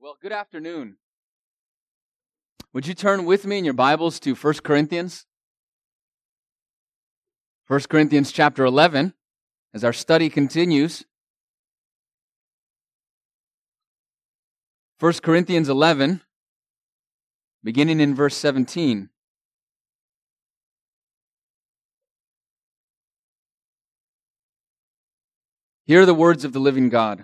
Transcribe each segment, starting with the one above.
Well, good afternoon. Would you turn with me in your Bibles to 1 Corinthians? 1 Corinthians chapter 11, as our study continues. 1 Corinthians 11, beginning in verse 17. Hear the words of the living God.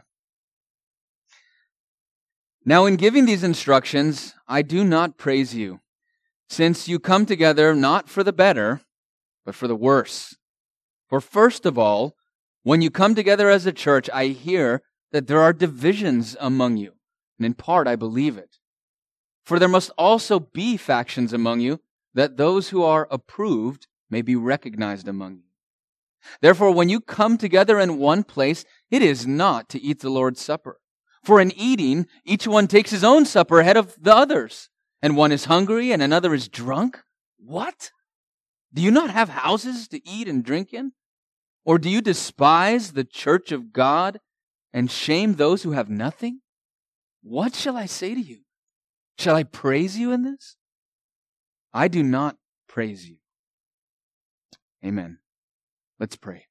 Now in giving these instructions, I do not praise you, since you come together not for the better, but for the worse. For first of all, when you come together as a church, I hear that there are divisions among you, and in part I believe it. For there must also be factions among you, that those who are approved may be recognized among you. Therefore, when you come together in one place, it is not to eat the Lord's Supper. For in eating, each one takes his own supper ahead of the others, and one is hungry and another is drunk. What? Do you not have houses to eat and drink in? Or do you despise the church of God and shame those who have nothing? What shall I say to you? Shall I praise you in this? I do not praise you. Amen. Let's pray.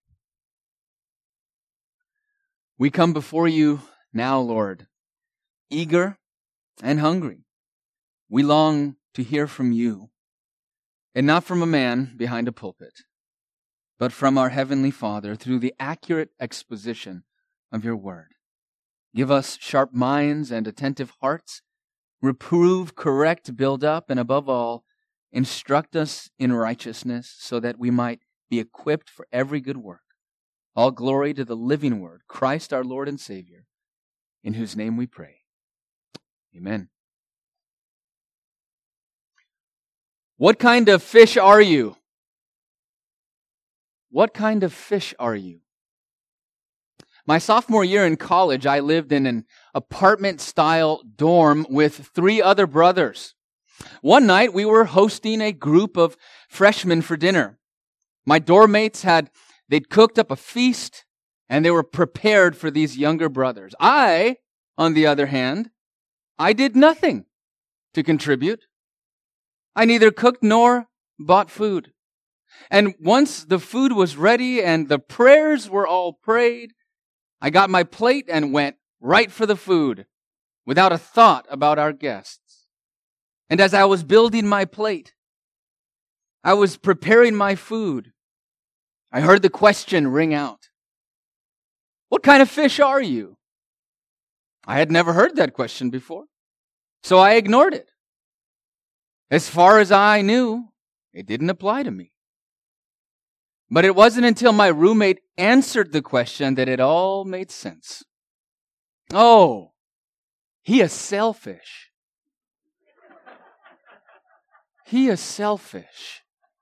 We come before you now, Lord, eager and hungry. We long to hear from you, and not from a man behind a pulpit, but from our Heavenly Father through the accurate exposition of your word. Give us sharp minds and attentive hearts. Reprove, correct, build up, and above all, instruct us in righteousness so that we might be equipped for every good work. All glory to the living word, Christ our Lord and Savior, in whose name we pray. Amen. What kind of fish are you? What kind of fish are you? My sophomore year in college, I lived in an apartment-style dorm with 3 other brothers. One night, we were hosting a group of freshmen for dinner. My dorm mates they'd cooked up a feast, and they were prepared for these younger brothers. I, on the other hand, I did nothing to contribute. I neither cooked nor bought food. And once the food was ready and the prayers were all prayed, I got my plate and went right for the food without a thought about our guests. And as I was building my plate, I was preparing my food, I heard the question ring out. What kind of fish are you? I had never heard that question before, so I ignored it. As far as I knew, it didn't apply to me. But it wasn't until my roommate answered the question that it all made sense. Oh, he is selfish. He is selfish.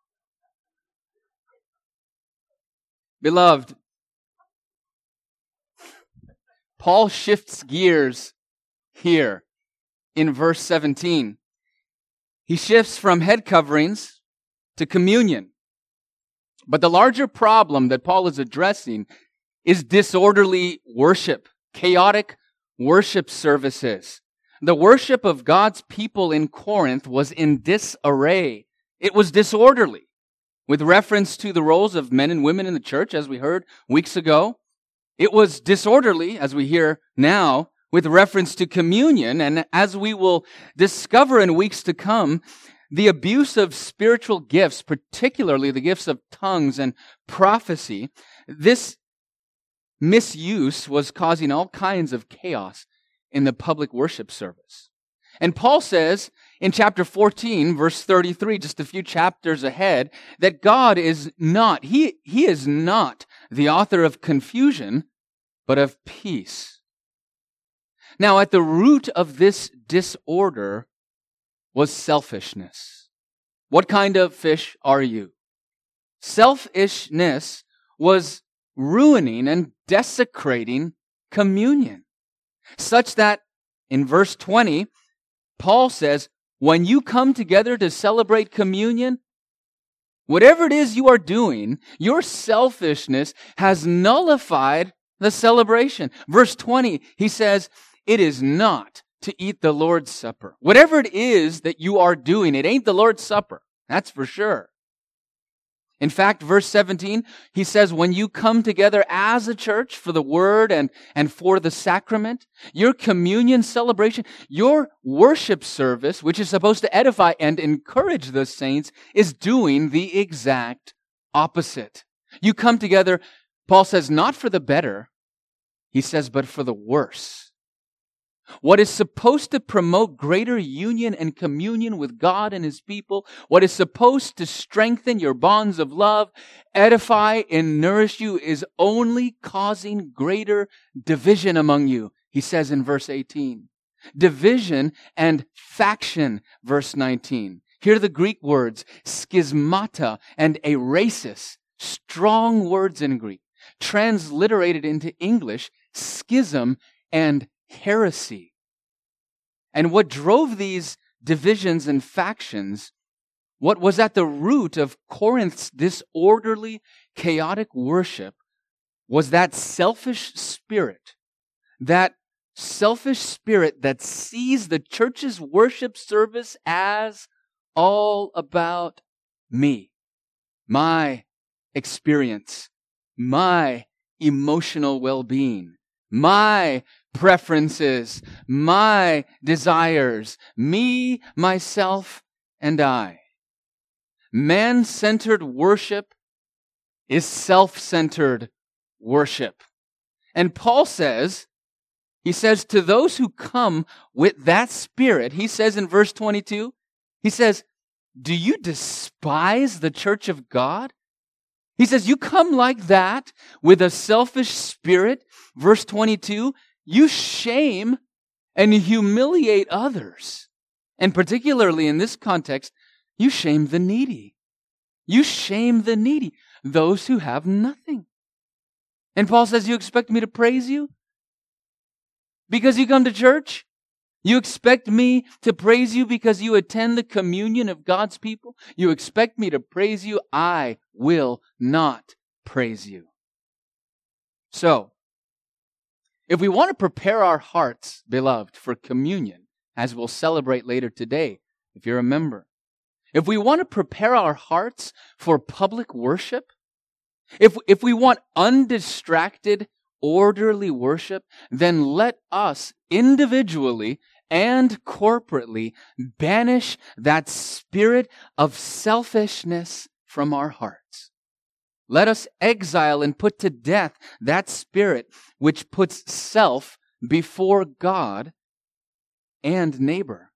Beloved, Paul shifts gears here in verse 17. He shifts from head coverings to communion. But the larger problem that Paul is addressing is disorderly worship, chaotic worship services. The worship of God's people in Corinth was in disarray. It was disorderly. With reference to the roles of men and women in the church, as we heard weeks ago, it was disorderly, as we hear now, with reference to communion. And as we will discover in weeks to come, the abuse of spiritual gifts, particularly the gifts of tongues and prophecy, this misuse was causing all kinds of chaos in the public worship service. And Paul says in chapter 14, verse 33, just a few chapters ahead, that God is not, He is not the author of confusion, but of peace. Now, at the root of this disorder was selfishness. What kind of fish are you? Selfishness was ruining and desecrating communion, such that in verse 20, Paul says, when you come together to celebrate communion, whatever it is you are doing, your selfishness has nullified the celebration. Verse 20, he says, it is not to eat the Lord's Supper. Whatever it is that you are doing, it ain't the Lord's Supper. That's for sure. In fact, verse 17, he says, when you come together as a church for the word and for the sacrament, your communion celebration, your worship service, which is supposed to edify and encourage the saints, is doing the exact opposite. You come together, Paul says, not for the better, he says, but for the worse. What is supposed to promote greater union and communion with God and His people, what is supposed to strengthen your bonds of love, edify and nourish you, is only causing greater division among you, he says in verse 18. Division and faction, verse 19. Here the Greek words, schismata and erasis, strong words in Greek, transliterated into English, schism and heresy. And what drove these divisions and factions, what was at the root of Corinth's disorderly, chaotic worship, was that selfish spirit that sees the church's worship service as all about me, my experience, my emotional well-being, my preferences, my desires, me, myself, and I. Man-centered worship is self-centered worship. And Paul says, he says to those who come with that spirit, he says in verse 22, he says, do you despise the church of God? He says, you come like that with a selfish spirit. Verse 22, you shame and humiliate others. And particularly in this context, you shame the needy. You shame the needy, those who have nothing. And Paul says, you expect me to praise you? Because you come to church? You expect me to praise you because you attend the communion of God's people? You expect me to praise you? I will not praise you. So, if we want to prepare our hearts, beloved, for communion, as we'll celebrate later today, if you're a member, if we want to prepare our hearts for public worship, if we want undistracted, orderly worship, then let us individually and corporately banish that spirit of selfishness from our hearts. Let us exile and put to death that spirit which puts self before God and neighbor.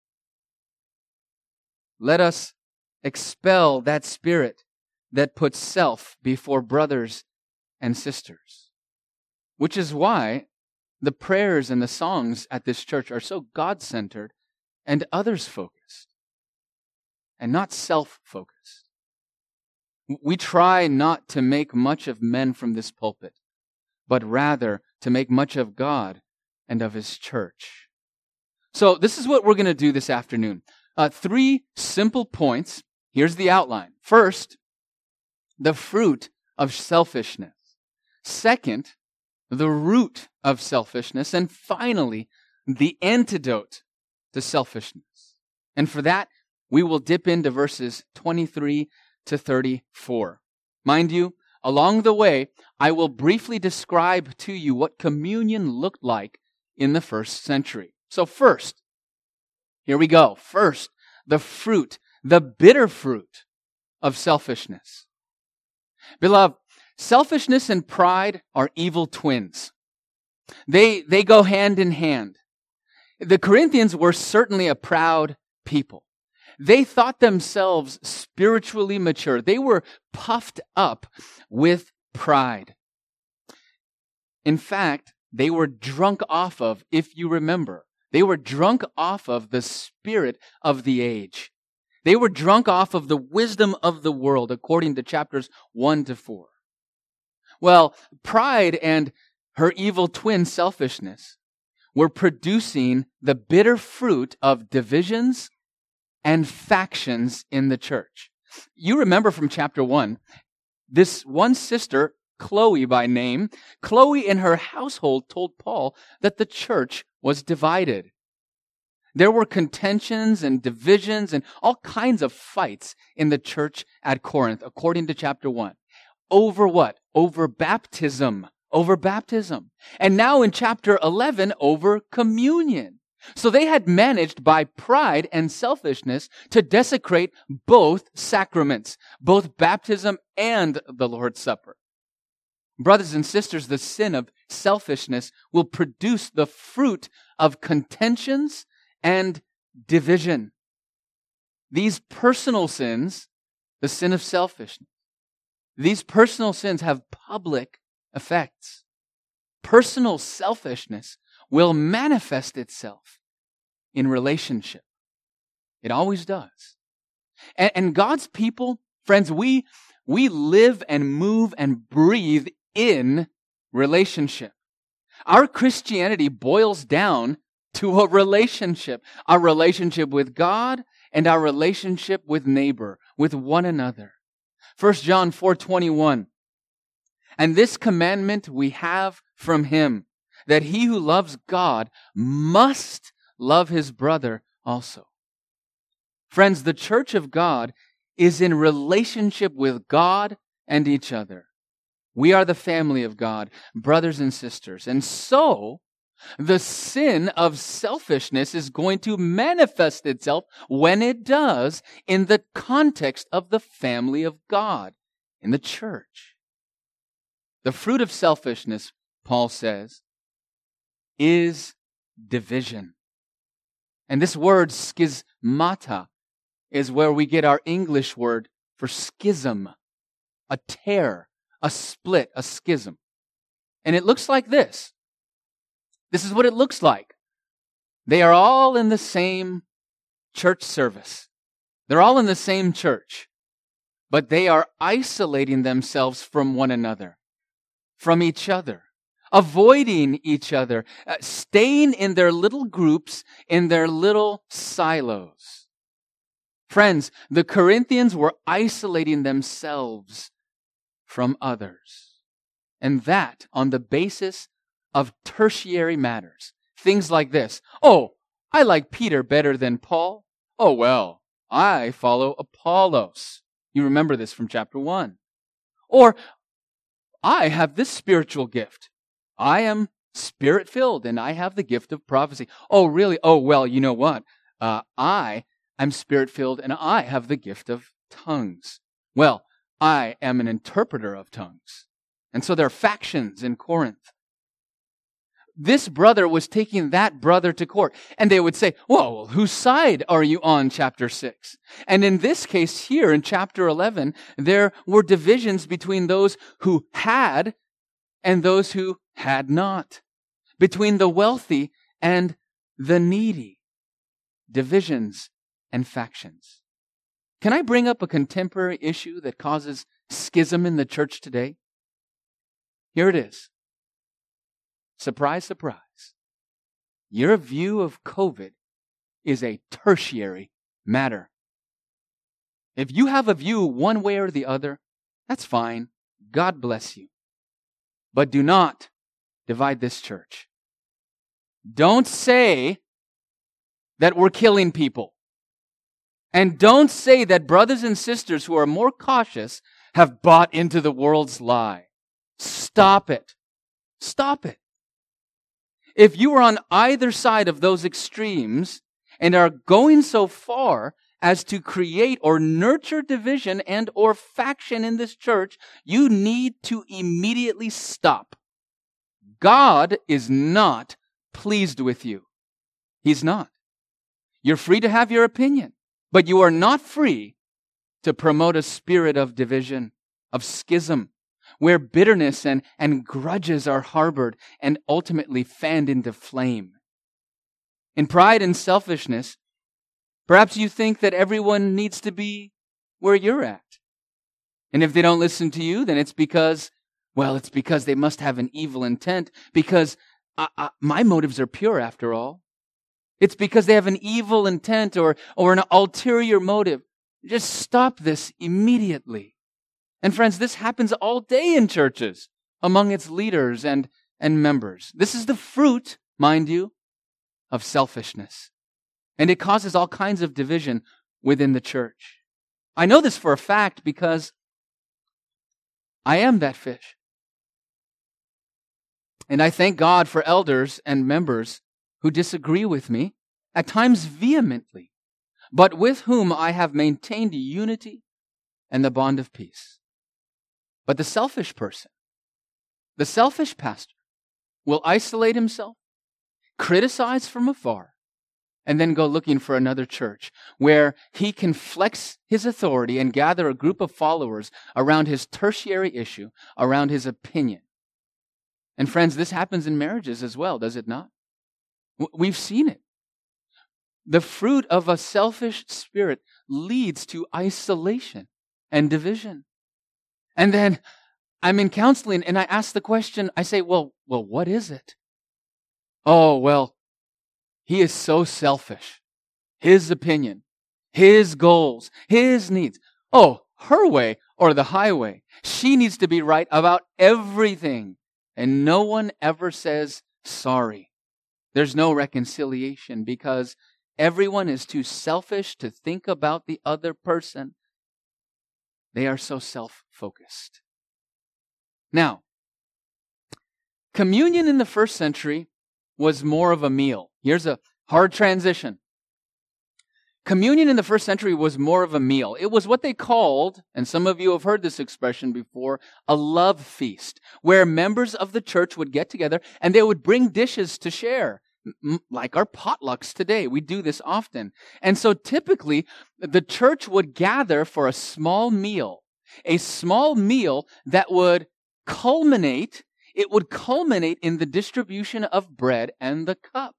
Let us expel that spirit that puts self before brothers and sisters. Which is why the prayers and the songs at this church are so God-centered and others-focused and not self-focused. We try not to make much of men from this pulpit, but rather to make much of God and of His church. So this is what we're going to do this afternoon. 3 simple points. Here's the outline. First, the fruit of selfishness. Second, the root of selfishness. And finally, the antidote to selfishness. And for that, we will dip into verses 23 to 34. Mind you, along the way, I will briefly describe to you what communion looked like in the first century. So first, here we go. First, the fruit, the bitter fruit of selfishness. Beloved, selfishness and pride are evil twins. They go hand in hand. The Corinthians were certainly a proud people. They thought themselves spiritually mature. They were puffed up with pride. In fact, they were drunk off of, if you remember, they were drunk off of the spirit of the age. They were drunk off of the wisdom of the world, according to chapters 1 to 4. Well, pride and her evil twin, selfishness, were producing the bitter fruit of divisions and factions in the church. You remember from chapter 1, this one sister, Chloe by name, Chloe and her household told Paul that the church was divided. There were contentions and divisions and all kinds of fights in the church at Corinth, according to chapter 1. Over what? Over baptism. Over baptism. And now in chapter 11, over communion. So they had managed by pride and selfishness to desecrate both sacraments, both baptism and the Lord's Supper. Brothers and sisters, the sin of selfishness will produce the fruit of contentions and division. These personal sins, the sin of selfishness, these personal sins have public effects. Personal selfishness will manifest itself in relationship. It always does. And God's people, friends, we live and move and breathe in relationship. Our Christianity boils down to a relationship with God and our relationship with neighbor, with one another. 1 John 4:21. And this commandment we have from him, that he who loves God must love his brother also. Friends, the church of God is in relationship with God and each other. We are the family of God, brothers and sisters. And so, the sin of selfishness is going to manifest itself when it does in the context of the family of God, in the church. The fruit of selfishness, Paul says, is division. And this word, schismata, is where we get our English word for schism, a tear, a split, a schism. And it looks like this. This is what it looks like. They are all in the same church service. They're all in the same church, but they are isolating themselves from one another, from each other, avoiding each other, staying in their little groups, in their little silos. Friends, the Corinthians were isolating themselves from others, and that on the basis of tertiary matters. Things like this. Oh, I like Peter better than Paul. Oh, well, I follow Apollos. You remember this from chapter 1. Or, I have this spiritual gift. I am spirit-filled and I have the gift of prophecy. Oh, really? Oh, well, you know what? I am spirit-filled and I have the gift of tongues. Well, I am an interpreter of tongues. And so there are factions in Corinth. This brother was taking that brother to court. And they would say, well, whose side are you on, chapter 6? And in this case here, in chapter 11, there were divisions between those who had and those who had not. Between the wealthy and the needy. Divisions and factions. Can I bring up a contemporary issue that causes schism in the church today? Here it is. Surprise, surprise. Your view of COVID is a tertiary matter. If you have a view one way or the other, that's fine. God bless you. But do not divide this church. Don't say that we're killing people. And don't say that brothers and sisters who are more cautious have bought into the world's lie. Stop it. Stop it. If you are on either side of those extremes and are going so far as to create or nurture division and or faction in this church, you need to immediately stop. God is not pleased with you. He's not. You're free to have your opinion, but you are not free to promote a spirit of division, of schism, where bitterness and grudges are harbored and ultimately fanned into flame. In pride and selfishness, perhaps you think that everyone needs to be where you're at. And if they don't listen to you, then it's because they must have an evil intent, because my motives are pure after all. It's because they have an evil intent or an ulterior motive. Just stop this immediately. And friends, this happens all day in churches among its leaders and members. This is the fruit, mind you, of selfishness. And it causes all kinds of division within the church. I know this for a fact because I am that fish. And I thank God for elders and members who disagree with me, at times vehemently, but with whom I have maintained unity and the bond of peace. But the selfish person, the selfish pastor, will isolate himself, criticize from afar, and then go looking for another church where he can flex his authority and gather a group of followers around his tertiary issue, around his opinion. And friends, this happens in marriages as well, does it not? We've seen it. The fruit of a selfish spirit leads to isolation and division. And then I'm in counseling and I ask the question, I say, well, what is it? Oh, well, he is so selfish. His opinion, his goals, his needs. Oh, her way or the highway. She needs to be right about everything. And no one ever says sorry. There's no reconciliation because everyone is too selfish to think about the other person. They are so self-focused. Now, communion in the first century was more of a meal. Here's a hard transition. Communion in the first century was more of a meal. It was what they called, and some of you have heard this expression before, a love feast, where members of the church would get together and they would bring dishes to share, like our potlucks today. We do this often. And so typically, the church would gather for a small meal that would culminate in the distribution of bread and the cup.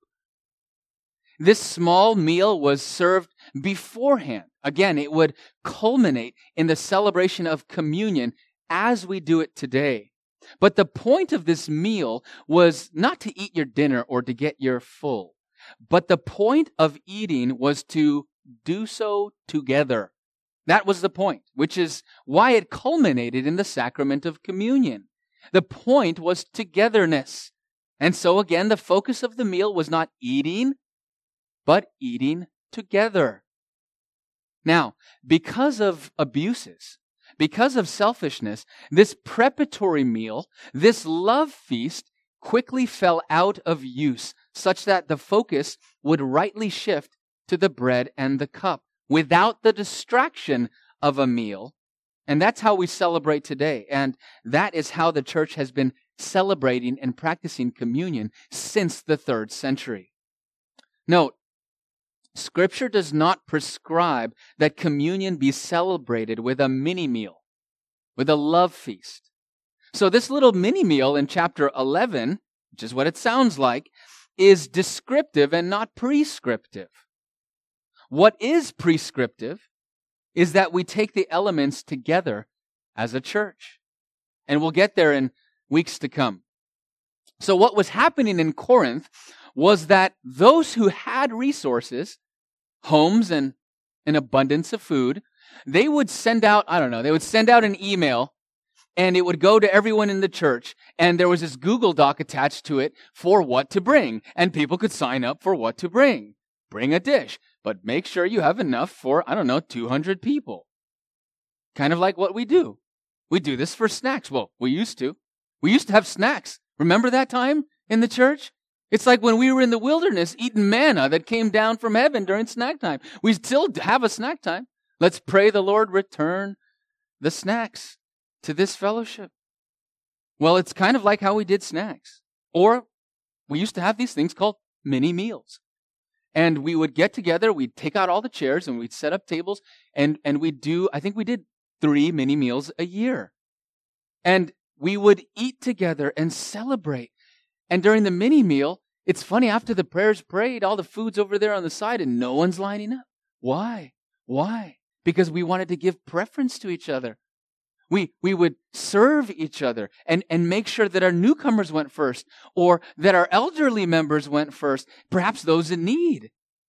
This small meal was served beforehand. Again, it would culminate in the celebration of communion as we do it today. But the point of this meal was not to eat your dinner or to get your full. But the point of eating was to do so together. That was the point, which is why it culminated in the sacrament of communion. The point was togetherness. And so again, the focus of the meal was not eating, but eating together. Now, because of abuses, because of selfishness, this preparatory meal, this love feast, quickly fell out of use, such that the focus would rightly shift to the bread and the cup, without the distraction of a meal. And that's how we celebrate today. And that is how the church has been celebrating and practicing communion since the 3rd century. Note, Scripture does not prescribe that communion be celebrated with a mini meal, with a love feast. So this little mini meal in chapter 11, which is what it sounds like, is descriptive and not prescriptive. What is prescriptive is that we take the elements together as a church. And we'll get there in weeks to come. So what was happening in Corinth was that those who had resources, homes and an abundance of food, they would send out, an email and it would go to everyone in the church. And there was this Google Doc attached to it for what to bring. And people could sign up for what to bring. Bring a dish, but make sure you have enough for, 200 people. Kind of like what we do. We do this for snacks. Well, we used to. We used to have snacks. Remember that time in the church? It's like when we were in the wilderness eating manna that came down from heaven during snack time. We still have a snack time. Let's pray the Lord return the snacks to this fellowship. Well, it's kind of like how we did snacks. Or we used to have these things called mini meals. And we would get together, we'd take out all the chairs and we'd set up tables and we'd do, I think we did 3 mini meals a year. And we would eat together and celebrate. And during the mini meal, it's funny, after the prayers prayed, all the food's over there on the side and no one's lining up. Why? Because we wanted to give preference to each other. We would serve each other and make sure that our newcomers went first or that our elderly members went first, perhaps those in need.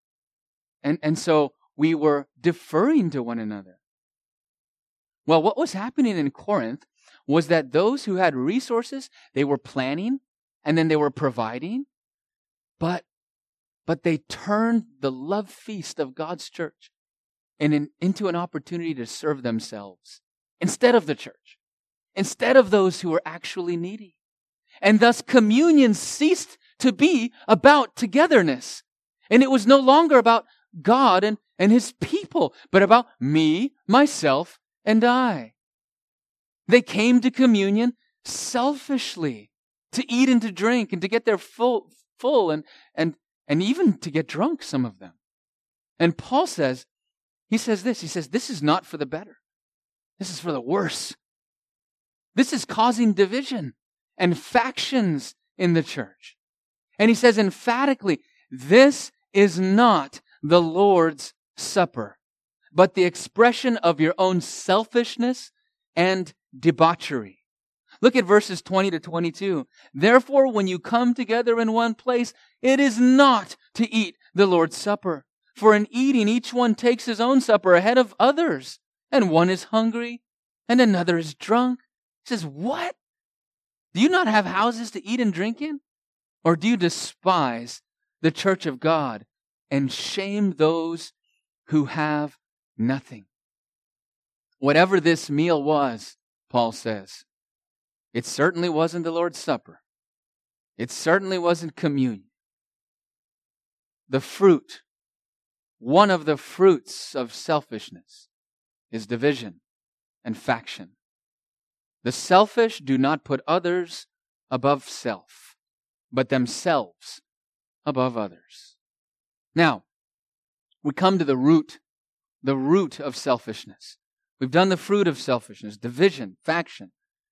And so we were deferring to one another. Well, what was happening in Corinth was that those who had resources, they were planning and then they were providing. But but they turned the love feast of God's church into an opportunity to serve themselves instead of the church, instead of those who were actually needy. And thus communion ceased to be about togetherness. And it was no longer about God and His people, but about me, myself, and I. They came to communion selfishly, to eat and to drink and to get their full and even to get drunk, some of them. And Paul says, he says, this is not for the better. This is for the worse. This is causing division and factions in the church. And he says emphatically, this is not the Lord's Supper, but the expression of your own selfishness and debauchery. Look at verses 20 to 22. Therefore, when you come together in one place, it is not to eat the Lord's Supper. For in eating, each one takes his own supper ahead of others, and one is hungry, and another is drunk. He says, what? Do you not have houses to eat and drink in? Or do you despise the church of God and shame those who have nothing? Whatever this meal was, Paul says, it certainly wasn't the Lord's Supper. It certainly wasn't communion. The fruit, one of the fruits of selfishness, is division and faction. The selfish do not put others above self, but themselves above others. Now, we come to the root of selfishness. We've done the fruit of selfishness, division, faction.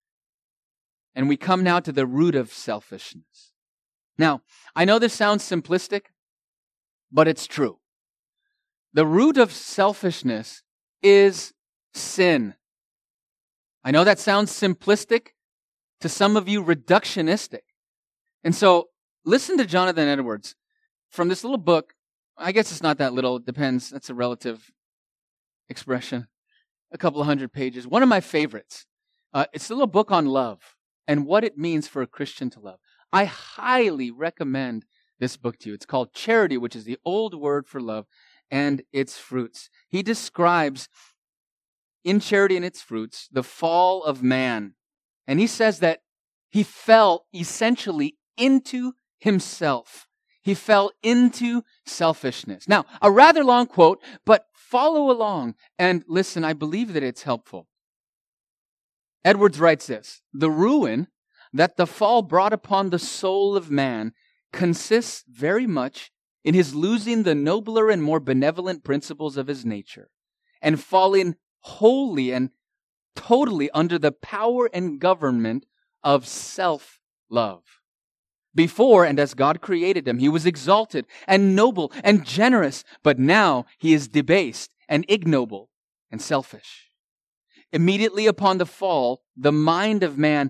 And we come now to the root of selfishness. Now, I know this sounds simplistic, but it's true. The root of selfishness is sin. I know that sounds simplistic, to some of you reductionistic. And so, listen to Jonathan Edwards from this little book. I guess it's not that little, it depends. That's a relative expression. A couple of 100 pages. One of my favorites. It's a little book on love and what it means for a Christian to love. I highly recommend this book to you. It's called Charity, which is the old word for love, and its fruits. He describes in Charity and its fruits the fall of man. And he says that he fell essentially into himself. He fell into selfishness. Now, a rather long quote, but follow along and listen. I believe that it's helpful. Edwards writes this: the ruin that the fall brought upon the soul of man consists very much in his losing the nobler and more benevolent principles of his nature and falling wholly and totally under the power and government of self-love. Before, and as God created him, he was exalted and noble and generous, but now he is debased and ignoble and selfish. Immediately upon the fall, the mind of man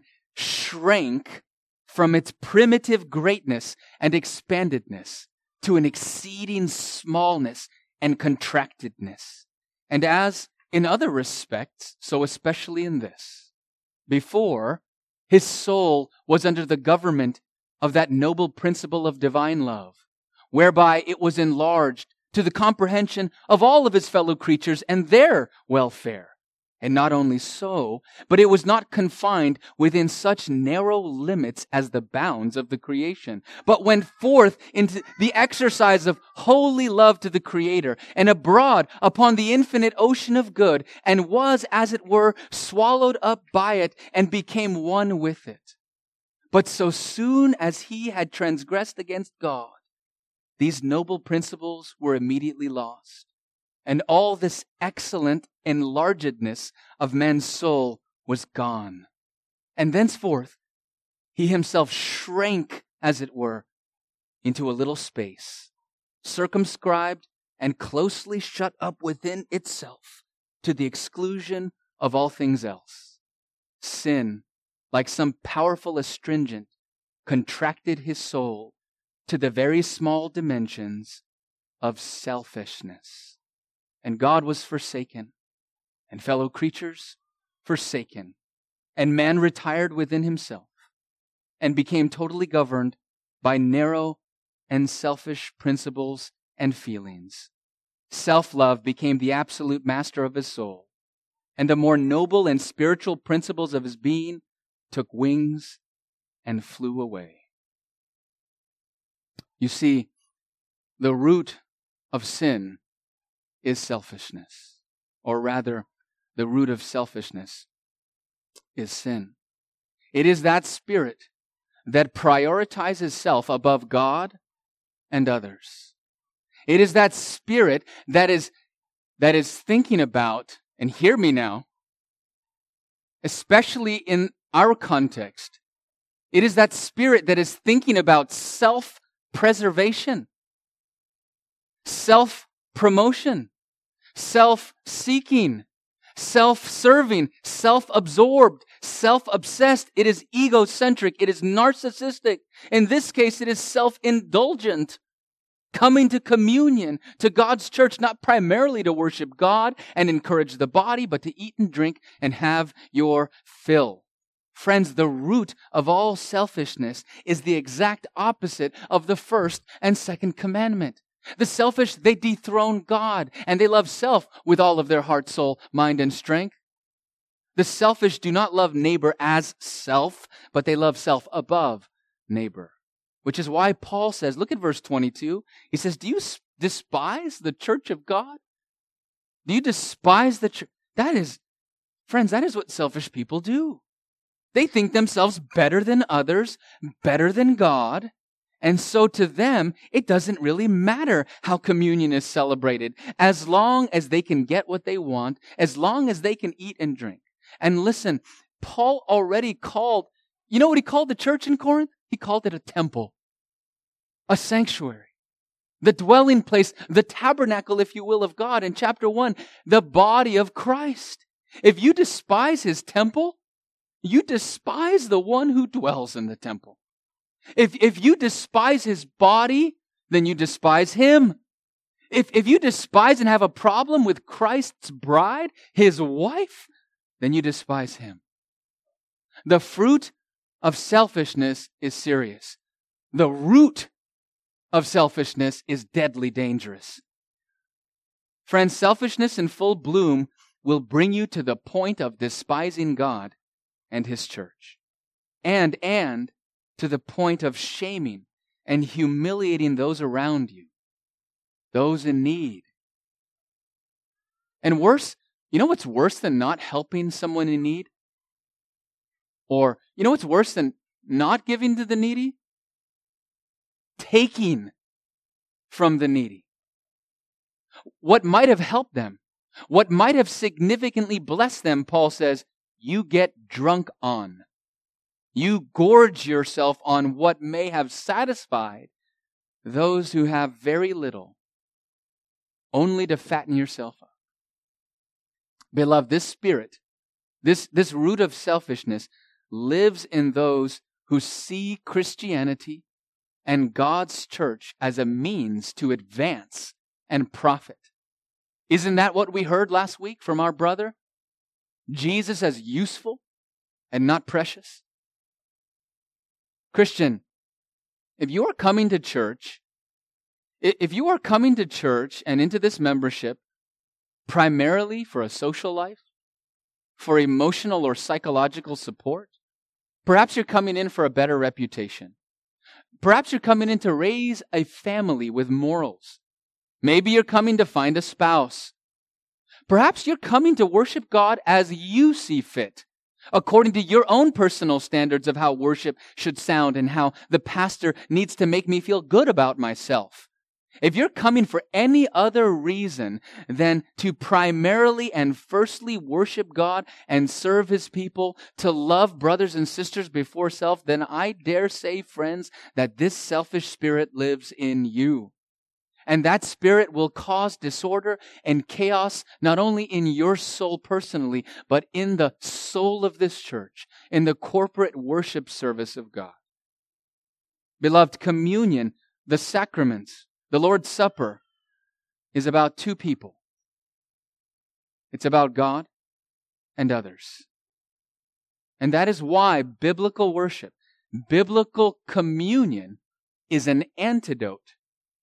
shrank from its primitive greatness and expandedness to an exceeding smallness and contractedness. And as in other respects, so especially in this, before, his soul was under the government of that noble principle of divine love, whereby it was enlarged to the comprehension of all of his fellow creatures and their welfare. And not only so, but it was not confined within such narrow limits as the bounds of the creation, but went forth into the exercise of holy love to the Creator and abroad upon the infinite ocean of good, and was, as it were, swallowed up by it and became one with it. But so soon as he had transgressed against God, these noble principles were immediately lost. And all this excellent enlargedness of man's soul was gone. And thenceforth, he himself shrank, as it were, into a little space, circumscribed and closely shut up within itself, to the exclusion of all things else. Sin, like some powerful astringent, contracted his soul to the very small dimensions of selfishness. And God was forsaken, and fellow creatures forsaken, and man retired within himself, and became totally governed by narrow and selfish principles and feelings. Self-love became the absolute master of his soul, and the more noble and spiritual principles of his being took wings and flew away. You see, the root of sin is selfishness, or rather, the root of selfishness is sin. It is that spirit that prioritizes self above God and others. It is that spirit that is thinking about, and hear me now, especially in our context, it is that spirit that is thinking about self-preservation, self-promotion, self-seeking, self-serving, self-absorbed, self-obsessed. It is egocentric. It is narcissistic. In this case, it is self-indulgent. Coming to communion, to God's church, not primarily to worship God and encourage the body, but to eat and drink and have your fill. Friends, the root of all selfishness is the exact opposite of the first and second commandment. The selfish, they dethrone God, and they love self with all of their heart, soul, mind, and strength. The selfish do not love neighbor as self, but they love self above neighbor. Which is why Paul says, look at verse 22. He says, do you despise the church of God? Do you despise the church? Friends, that is what selfish people do. They think themselves better than others, better than God. And so to them, it doesn't really matter how communion is celebrated, as long as they can get what they want, as long as they can eat and drink. And listen, Paul already called, you know what he called the church in Corinth? He called it a temple, a sanctuary, the dwelling place, the tabernacle, if you will, of God. In chapter 1, the body of Christ. If you despise his temple, you despise the one who dwells in the temple. If you despise his body, then you despise him. If you despise and have a problem with Christ's bride, his wife, then you despise him. The fruit of selfishness is serious. The root of selfishness is deadly dangerous. Friends, selfishness in full bloom will bring you to the point of despising God and his church. And to the point of shaming and humiliating those around you, those in need. And worse, you know what's worse than not helping someone in need? Or, you know what's worse than not giving to the needy? Taking from the needy. What might have helped them, what might have significantly blessed them, Paul says, you get drunk on. You gorge yourself on what may have satisfied those who have very little, only to fatten yourself up. Beloved, this spirit, this root of selfishness lives in those who see Christianity and God's church as a means to advance and profit. Isn't that what we heard last week from our brother? Jesus as useful and not precious? Christian, if you are coming to church and into this membership primarily for a social life, for emotional or psychological support, perhaps you're coming in for a better reputation. Perhaps you're coming in to raise a family with morals. Maybe you're coming to find a spouse. Perhaps you're coming to worship God as you see fit, according to your own personal standards of how worship should sound and how the pastor needs to make me feel good about myself. If you're coming for any other reason than to primarily and firstly worship God and serve his people, to love brothers and sisters before self, then I dare say, friends, that this selfish spirit lives in you. And that spirit will cause disorder and chaos, not only in your soul personally, but in the soul of this church, in the corporate worship service of God. Beloved, communion, the sacraments, the Lord's Supper, is about two people. It's about God and others. And that is why biblical worship, biblical communion, is an antidote,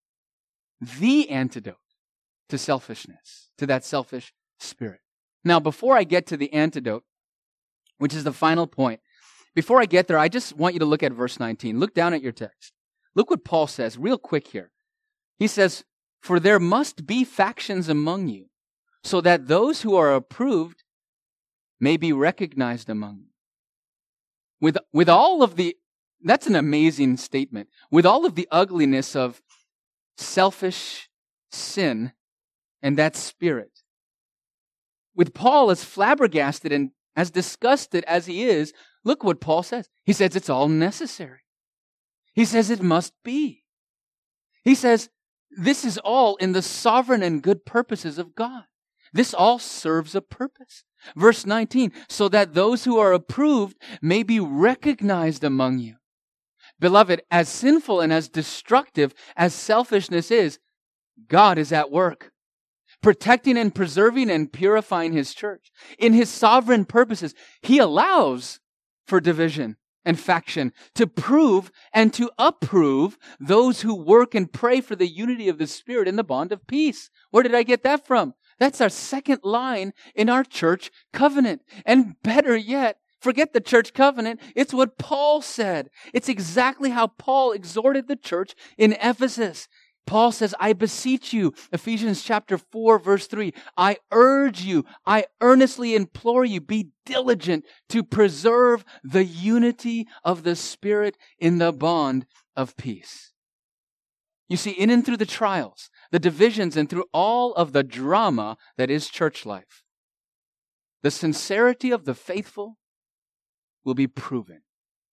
the antidote to selfishness, to that selfish spirit. Now, before I get to the antidote, which is the final point, before I get there, I just want you to look at verse 19. Look down at your text. Look what Paul says real quick here. He says, "For there must be factions among you, so that those who are approved may be recognized among you." With all of the, that's an amazing statement. With all of the ugliness of selfish sin and that spirit, with Paul as flabbergasted and as disgusted as he is, look what Paul says. He says it's all necessary. He says it must be. He says this is all in the sovereign and good purposes of God. This all serves a purpose. Verse 19, so that those who are approved may be recognized among you. Beloved, as sinful and as destructive as selfishness is, God is at work, protecting and preserving and purifying His church. In His sovereign purposes, He allows for division and faction to prove and to approve those who work and pray for the unity of the Spirit in the bond of peace. Where did I get that from? That's our second line in our church covenant. And better yet, forget the church covenant. It's what Paul said. It's exactly how Paul exhorted the church in Ephesus. Paul says, I beseech you, Ephesians chapter 4, verse 3, I urge you, I earnestly implore you, be diligent to preserve the unity of the Spirit in the bond of peace. You see, in and through the trials, the divisions, and through all of the drama that is church life, the sincerity of the faithful will be proven.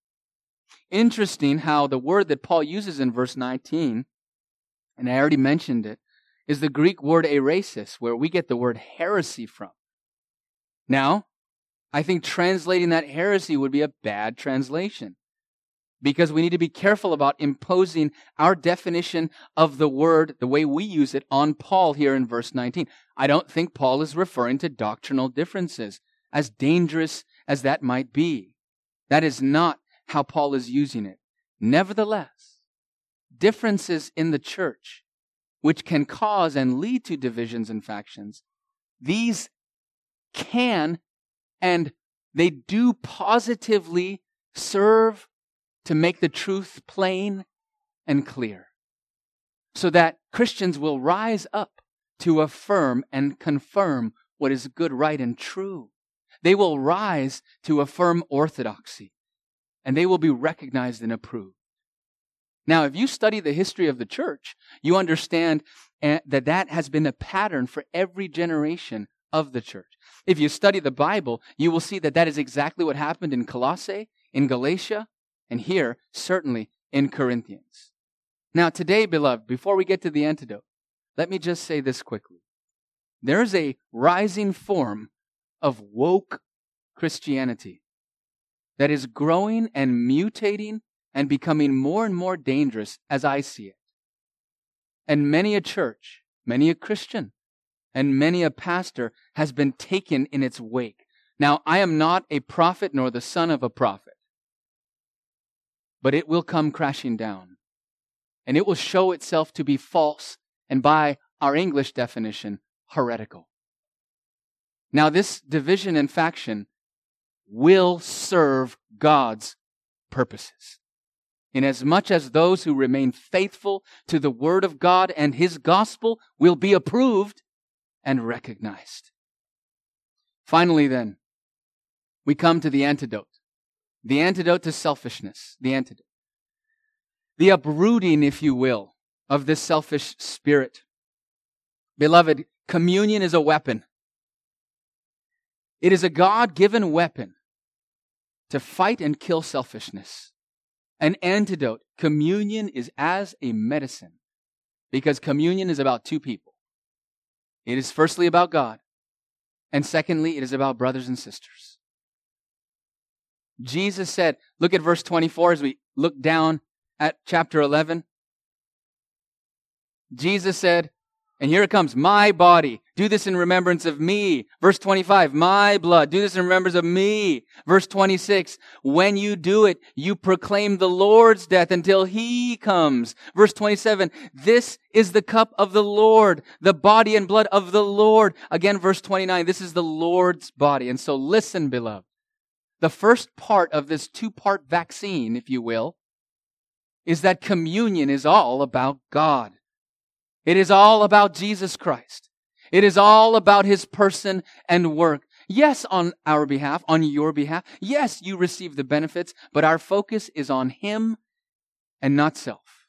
Interesting how the word that Paul uses in verse 19, and I already mentioned it, is the Greek word eresis, where we get the word heresy from. Now, I think translating that heresy would be a bad translation, because we need to be careful about imposing our definition of the word, the way we use it, on Paul here in verse 19. I don't think Paul is referring to doctrinal differences, as dangerous as that might be. That is not how Paul is using it. Nevertheless, differences in the church, which can cause and lead to divisions and factions, these can and they do positively serve to make the truth plain and clear, so that Christians will rise up to affirm and confirm what is good, right, and true. They will rise to affirm orthodoxy, and they will be recognized and approved. Now, if you study the history of the church, you understand that has been a pattern for every generation of the church. If you study the Bible, you will see that is exactly what happened in Colossae, in Galatia, and here, certainly, in Corinthians. Now, today, beloved, before we get to the antidote, let me just say this quickly. There's a rising form of woke Christianity that is growing and mutating and becoming more and more dangerous as I see it. And many a church, many a Christian, and many a pastor has been taken in its wake. Now, I am not a prophet nor the son of a prophet, but it will come crashing down. And it will show itself to be false and, by our English definition, heretical. Now, this division and faction will serve God's purposes, inasmuch as those who remain faithful to the Word of God and His gospel will be approved and recognized. Finally, then, we come to the antidote. The antidote to selfishness. The antidote. The uprooting, if you will, of this selfish spirit. Beloved, communion is a weapon. It is a God-given weapon to fight and kill selfishness. An antidote. Communion is as a medicine, because communion is about two people. It is firstly about God, and secondly, it is about brothers and sisters. Jesus said, look at verse 24 as we look down at chapter 11. Jesus said, And here it comes, my body. Do this in remembrance of me. Verse 25, my blood. Do this in remembrance of me. Verse 26, when you do it, you proclaim the Lord's death until He comes. Verse 27, this is the cup of the Lord, the body and blood of the Lord. Again, verse 29, this is the Lord's body. And so listen, beloved. The first part of this two-part vaccine, if you will, is that communion is all about God. It is all about Jesus Christ. It is all about His person and work. Yes, on our behalf, on your behalf. Yes, you receive the benefits, but our focus is on Him and not self.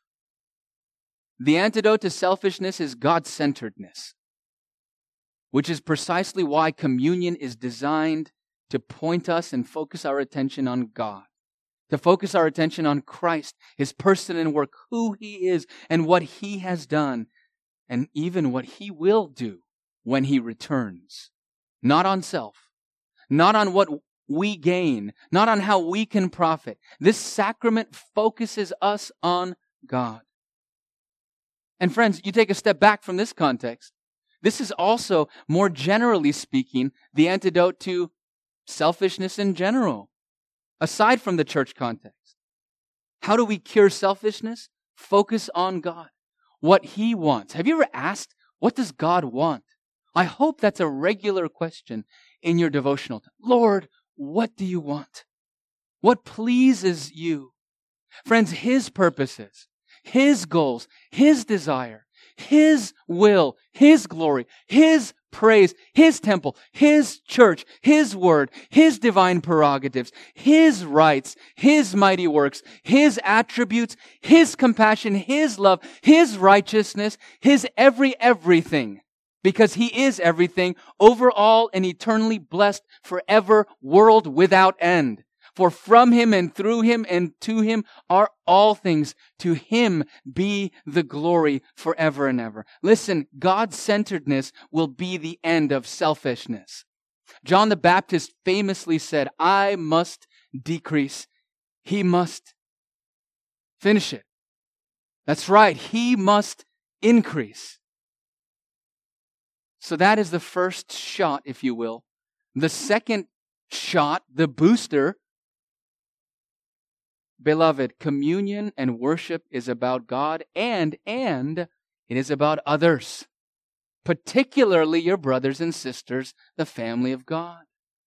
The antidote to selfishness is God-centeredness, which is precisely why communion is designed to point us and focus our attention on God, to focus our attention on Christ, His person and work, who He is and what He has done, and even what He will do when He returns. Not on self, not on what we gain, not on how we can profit. This sacrament focuses us on God. And friends, you take a step back from this context. This is also, more generally speaking, the antidote to selfishness in general, aside from the church context. How do we cure selfishness? Focus on God. What He wants. Have you ever asked, what does God want? I hope that's a regular question in your devotional time. Lord, what do you want? What pleases you? Friends, His purposes, His goals, His desire, His will, His glory, His praise, His temple, His church, His word, His divine prerogatives, His rights, His mighty works, His attributes, His compassion, His love, His righteousness, His everything. Because He is everything, over all and eternally blessed forever, world without end. For from Him and through Him and to Him are all things. To Him be the glory forever and ever. Listen, God-centeredness will be the end of selfishness. John the Baptist famously said, I must decrease. He must finish it. That's right. He must increase. So that is the first shot, if you will. The second shot, the booster. Beloved, communion and worship is about God and it is about others, particularly your brothers and sisters, the family of God.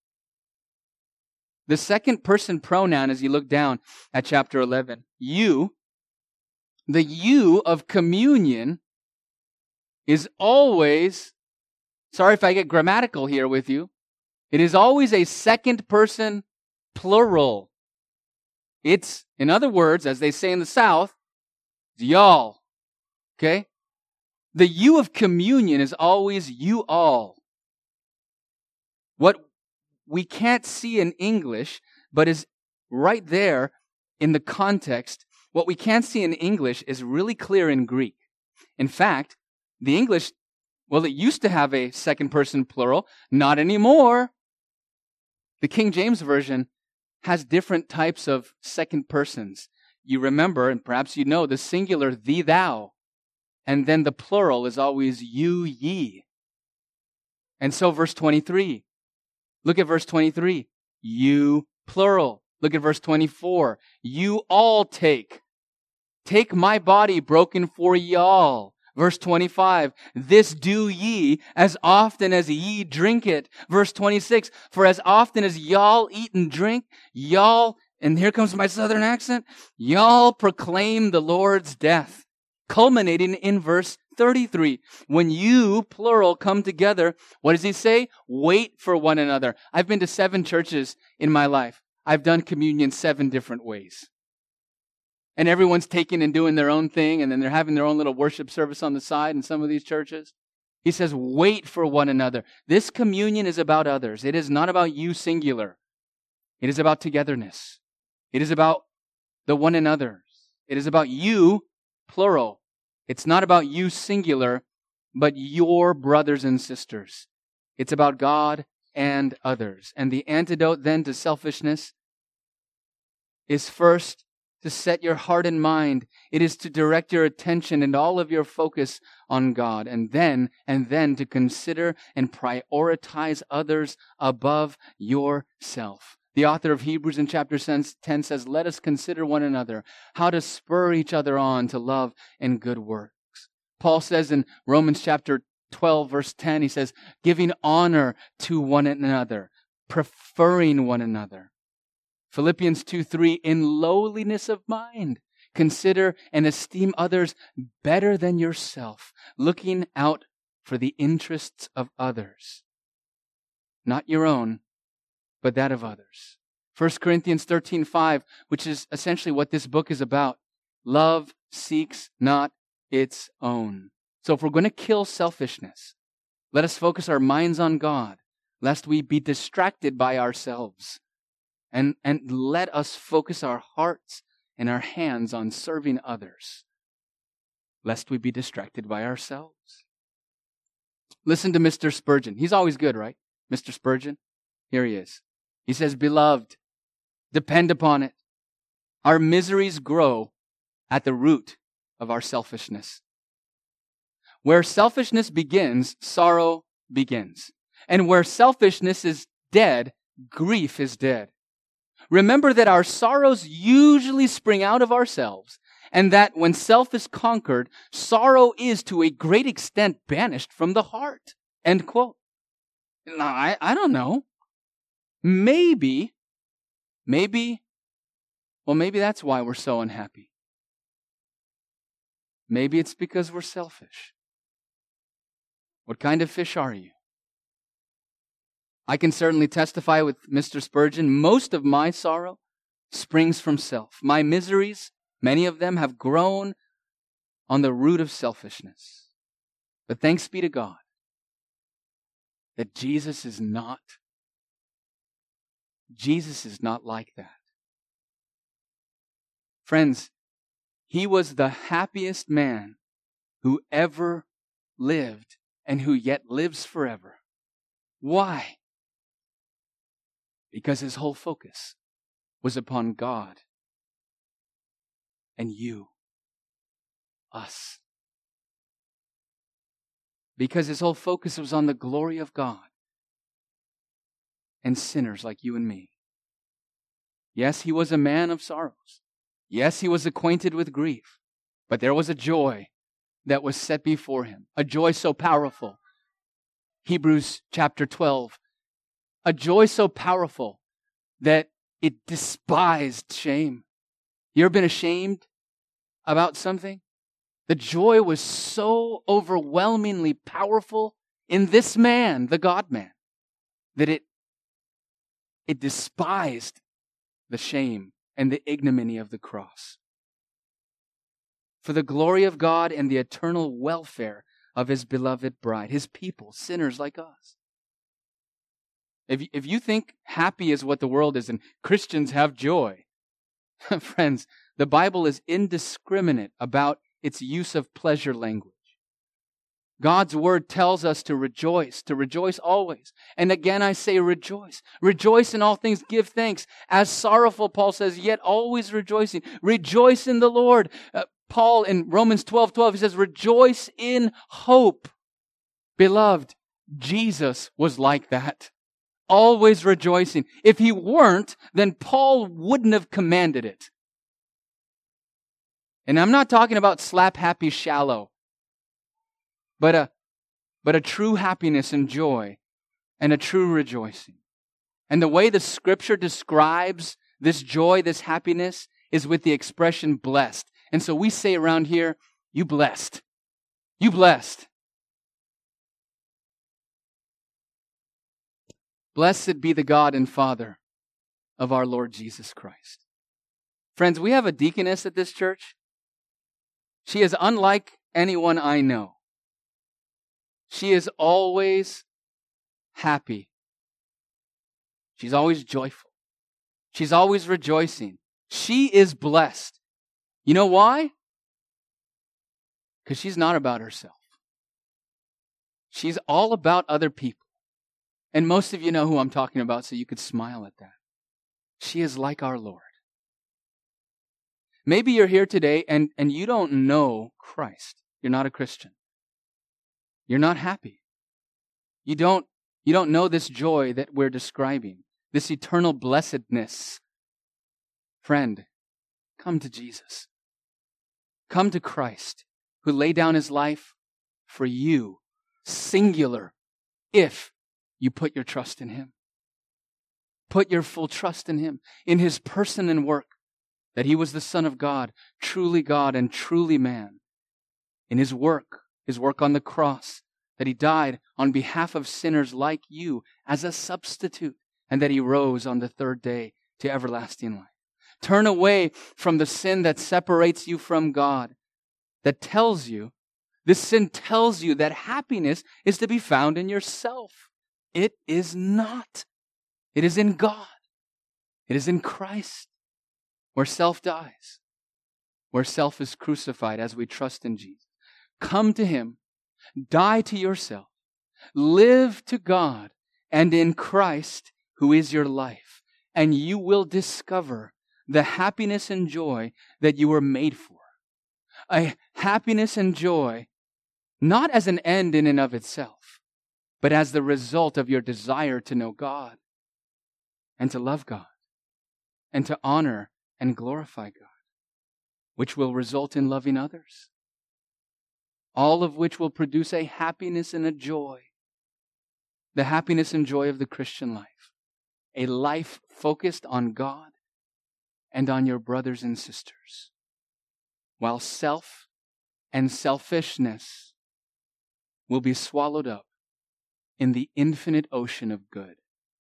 The second person pronoun, as you look down at chapter 11, you, the you of communion is always, sorry if I get grammatical here with you, it is always a second person plural. It's, in other words, as they say in the South, y'all. Okay? The you of communion is always you all. What we can't see in English, but is right there in the context, what we can't see in English is really clear in Greek. In fact, the English, well, it used to have a second person plural, not anymore. The King James Version has different types of second persons. You remember, and perhaps you know, the singular, thee, thou. And then the plural is always you, ye. And so verse 23. Look at verse 23. You, plural. Look at verse 24. You all take. Take my body broken for y'all. Verse 25, this do ye as often as ye drink it. Verse 26, for as often as y'all eat and drink, y'all, and here comes my southern accent, y'all proclaim the Lord's death. Culminating in verse 33, when you, plural, come together, what does he say? Wait for one another. I've been to 7 churches in my life. I've done communion 7 different ways. And everyone's taking and doing their own thing, and then they're having their own little worship service on the side in some of these churches. He says, wait for one another. This communion is about others. It is not about you singular. It is about togetherness. It is about the one another. It is about you, plural. It's not about you singular, but your brothers and sisters. It's about God and others. And the antidote then to selfishness is first to set your heart and mind. It is to direct your attention and all of your focus on God. And then to consider and prioritize others above yourself. The author of Hebrews in chapter 10 says, let us consider one another, how to spur each other on to love and good works. Paul says in Romans chapter 12, verse 10, he says, giving honor to one another, preferring one another. Philippians 2:3, in lowliness of mind, consider and esteem others better than yourself, looking out for the interests of others. Not your own, but that of others. 1 Corinthians 13:5, which is essentially what this book is about. Love seeks not its own. So if we're going to kill selfishness, let us focus our minds on God, lest we be distracted by ourselves. And let us focus our hearts and our hands on serving others, lest we be distracted by ourselves. Listen to Mr. Spurgeon. He's always good, right? Mr. Spurgeon. Here he is. He says, beloved, depend upon it. Our miseries grow at the root of our selfishness. Where selfishness begins, sorrow begins. And where selfishness is dead, grief is dead. Remember that our sorrows usually spring out of ourselves, and that when self is conquered, sorrow is to a great extent banished from the heart. End quote. Now, I don't know. Maybe that's why we're so unhappy. Maybe it's because we're selfish. What kind of fish are you? I can certainly testify with Mr. Spurgeon, most of my sorrow springs from self. My miseries, many of them, have grown on the root of selfishness. But thanks be to God that Jesus is not like that. Friends, he was the happiest man who ever lived and who yet lives forever. Why? Because his whole focus was upon God and you, us. Because his whole focus was on the glory of God and sinners like you and me. Yes, he was a man of sorrows. Yes, he was acquainted with grief. But there was a joy that was set before him, a joy so powerful. Hebrews chapter 12. A joy so powerful that it despised shame. You ever been ashamed about something? The joy was so overwhelmingly powerful in this man, the God-man, that it despised the shame and the ignominy of the cross. For the glory of God and the eternal welfare of his beloved bride, his people, sinners like us. If you think happy is what the world is and Christians have joy, friends, the Bible is indiscriminate about its use of pleasure language. God's word tells us to rejoice always. And again I say rejoice. Rejoice in all things, give thanks. As sorrowful, Paul says, yet always rejoicing. Rejoice in the Lord. Paul in Romans 12:12, he says, rejoice in hope. Beloved, Jesus was like that. Always rejoicing. If he weren't, then Paul wouldn't have commanded it. And I'm not talking about slap happy shallow, but a true happiness and joy and a true rejoicing. And the way the scripture describes this joy, this happiness, is with the expression blessed. And so we say around here, you blessed. You blessed. Blessed be the God and Father of our Lord Jesus Christ. Friends, we have a deaconess at this church. She is unlike anyone I know. She is always happy. She's always joyful. She's always rejoicing. She is blessed. You know why? Because she's not about herself. She's all about other people. And most of you know who I'm talking about, so you could smile at that. She is like our Lord. Maybe you're here today and you don't know Christ. You're not a Christian. You're not happy. You don't know this joy that we're describing, this eternal blessedness. Friend, come to Jesus. Come to Christ, who laid down his life for you, singular, if you put your trust in him. Put your full trust in him, in his person and work, that he was the Son of God and truly man. In his work on the cross, that he died on behalf of sinners like you as a substitute, and that he rose on the third day to everlasting life. Turn away from the sin that separates you from God, that tells you, this sin tells you that happiness is to be found in yourself. It is not. It is in God. It is in Christ, where self dies, where self is crucified as we trust in Jesus. Come to him, die to yourself, live to God and in Christ, who is your life, and you will discover the happiness and joy that you were made for. A happiness and joy, not as an end in and of itself, but as the result of your desire to know God and to love God and to honor and glorify God, which will result in loving others. All of which will produce a happiness and a joy. The happiness and joy of the Christian life. A life focused on God and on your brothers and sisters. While self and selfishness will be swallowed up in the infinite ocean of good.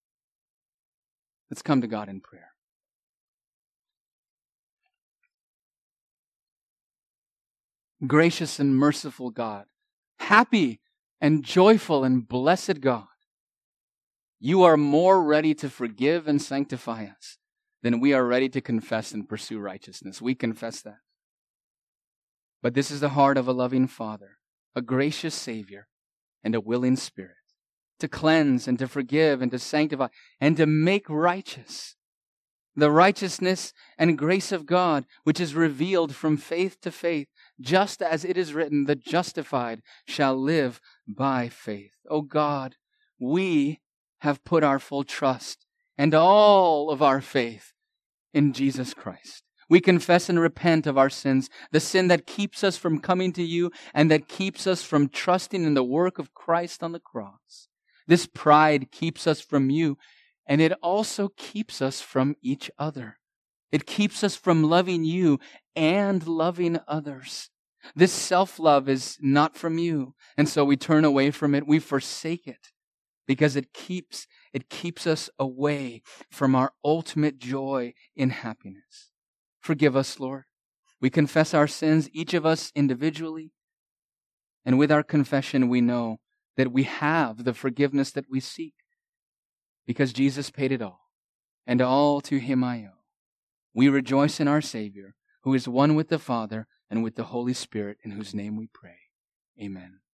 Let's come to God in prayer. Gracious and merciful God, happy and joyful and blessed God, you are more ready to forgive and sanctify us than we are ready to confess and pursue righteousness. We confess that. But this is the heart of a loving Father, a gracious Savior, and a willing Spirit, to cleanse and to forgive and to sanctify and to make righteous. The righteousness and grace of God, which is revealed from faith to faith, just as it is written, the justified shall live by faith. O God, we have put our full trust and all of our faith in Jesus Christ. We confess and repent of our sins, the sin that keeps us from coming to you and that keeps us from trusting in the work of Christ on the cross. This pride keeps us from you, and it also keeps us from each other. It keeps us from loving you and loving others. This self-love is not from you, and so we turn away from it. We forsake it because it keeps us away from our ultimate joy in happiness. Forgive us, Lord. We confess our sins, each of us individually, and with our confession we know that we have the forgiveness that we seek because Jesus paid it all, and all to him I owe. We rejoice in our Savior, who is one with the Father and with the Holy Spirit, in whose name we pray. Amen.